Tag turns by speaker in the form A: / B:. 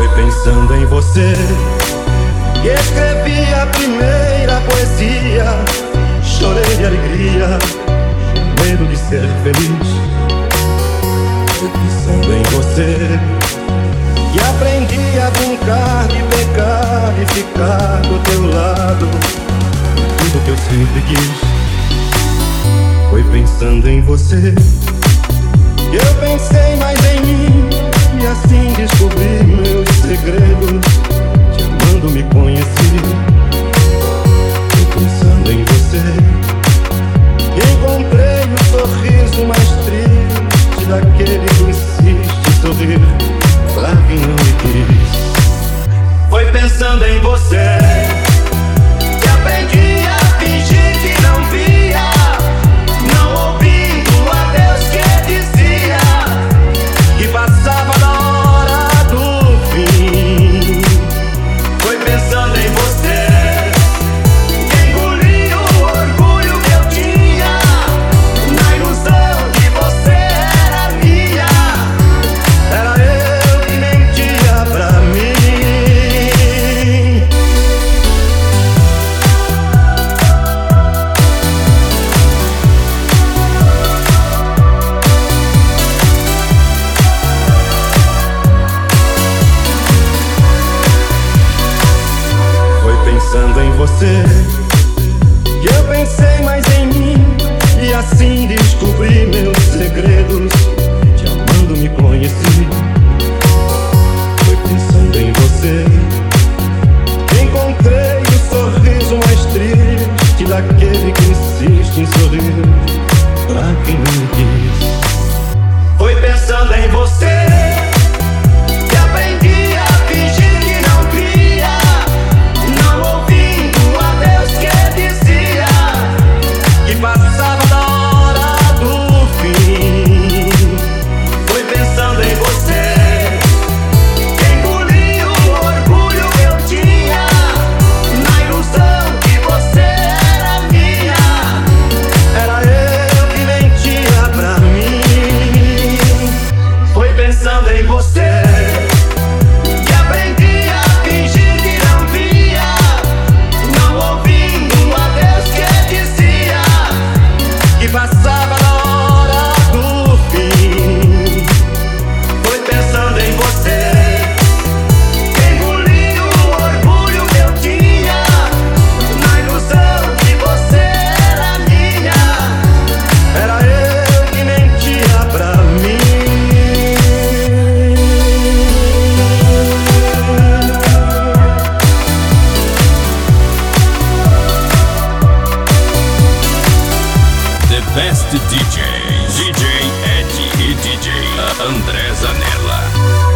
A: pensando em você e escrevi a primeira poesia. Chorei de alegria, medo de ser feliz. Foi pensando em você e aprendi a brincar de pecar e ficar do teu lado. Tudo que eu sempre quis. Foi pensando em você que eu pensei mais em mim e assim descobri meus segredos. Te amando me conheci. Foi pensando em você que encontrei o sorriso mais triste daquele que insiste sorrir pra quem não me quis. Foi pensando em você que aprendi a fingir que não via, não ouvindo a Deus que dizia que passava da hora do fim. Foi pensando em você que engoli o orgulho que eu tinha na ilusão que você era minha. Era eu que mentia pra mim. Pensando em você que eu pensei mais em mim e assim descobri meus segredos. Te amando me conheci. Foi pensando em você que encontrei o sorriso mais triste daquele que insiste em sorrir pra quem não me quis. Foi pensando em você que aprendi a fingir que não via, não ouvindo a Deus que dizia que passava da hora do fim. Foi pensando em você que engoli o orgulho que eu tinha na ilusão que você era minha. Era eu que mentia pra mim. Foi pensando em você que aprendi a fingir que não via, não ouvindo a Deus que dizia que passava da hora do fim. Foi pensando em você que engoli o orgulho que eu tinha na ilusão que você era minha. Era eu que mentia pra mim.
B: The best DJ, DJ Ed e DJ André Zanella.